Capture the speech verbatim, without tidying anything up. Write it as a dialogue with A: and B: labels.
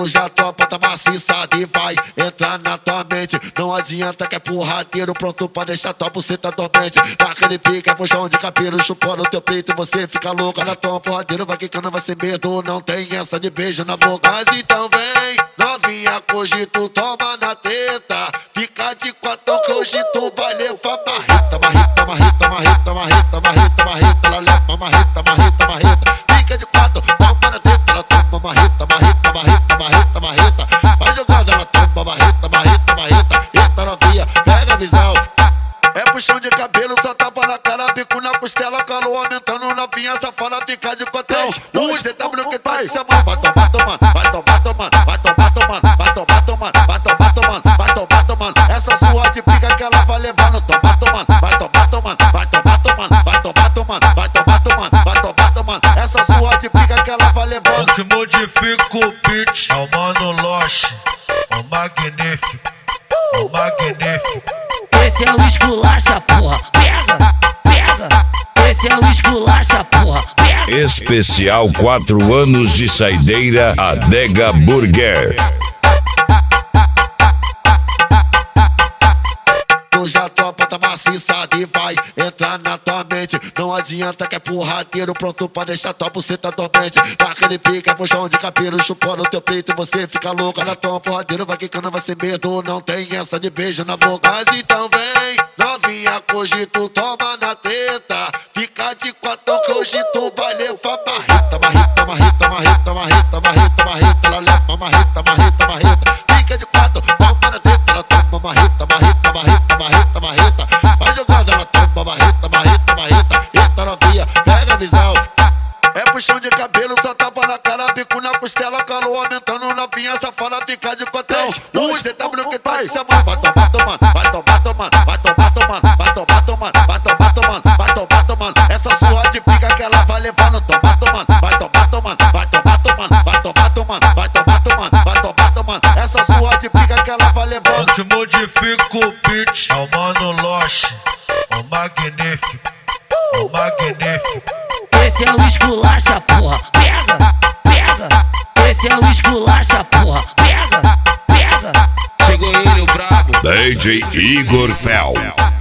A: Hoje a tropa tá maciçada e vai entrar na tua mente. Não adianta que é porradeiro, pronto pra deixar tua buceta dormente. Naquele pique é puxão de cabelo, chupando teu peito e você fica louca. Na tua porradeiro vai quicando, vai sem medo, não tem essa de beijo na boca. Mas então vem, novinha, que hoje tu toma na teta. Fica de quatro que hoje tu vai levar marreta, marreta, marreta, marreta, marreta, marreta, marreta. Ela leva marreta, marreta, marreta. Fica de quatro, toma na teta, ela toma marreta, marreta, marreta, marreta, marreta. Vai jogando, ela toma marreta, marreta, marreta. Eita novinha, pega a visão. É puxão de cabelo, só tapa na cara, bico na costela, calor aumentando, novinha safada, fica de quatro. O G W que tá te chamando, vai tomar, tomando, vai tomar, tomando, vai tomar, tomando, vai tomar, tomando, vai tomar, tomando, vai tomar, tomando. Essa sua de pica que ela vai levando, tomar, tomando, vai tomar, tomando, vai tomar, tomando, vai tomar, tomando, vai tomar, tomando, vai tomar, tomando. Essa sua de pica que ela vai levando.
B: O que modifica o beat é o Mano Loche, o magnífico, o magnífico.
C: Esse é o esculacha, porra, pega, pega. Esse é o esculacha, porra, pega.
D: Especial quatro anos de saideira Adega Burger.
A: Hoje a tropa tá maciçada e vai entrar na tua mente. Não adianta que é porradeiro, pronto pra deixar tua buceta dormente. Naquele pique é puxão de cabelo, chupando teu peito e você fica louca. Na tua porradeiro vai quicando, vai sem medo, não tem essa de beijo na boca. Mas então vem, novinha, que hoje tu toma na teta. Fica de quatro que hoje tu vai levar marreta, marreta, marreta, marreta, marreta, marreta, marreta. Ela leva marreta, marreta, marreta. Fica de quatro, toma na teta, ela toma marreta, marreta, marreta, marreta, marreta. Vai jogando, ela toma marreta, marreta, marreta. Eita novinha, pega a visão. É puxão de cabelo, só tapa na cara, bico na costela, calor aumentando, novinha safada, fica de quatro. O G W que tá te chamando, vai tomar, tomando, vai tomar, tomando, vai tomar, tomando, vai tomar, tomando, vai tomar, tomando, vai tomar, tomando. Essa sua de pica que ela vai levando, tomar, tomando, vai tomar, tomando, vai tomar, tomando, vai tomar, tomando, vai tomar, tomando, vai tomar, tomando. Essa sua de pica que ela vai levando.
B: O que modifica o beat é o Mano Loche, o magnífico, o magnífico.
C: Esse é o esculacha, porra, pega, pega. Esse é o esculacha, porra, pega, pega.
E: Chegou ele, o brabo.
D: D J Igor Fel.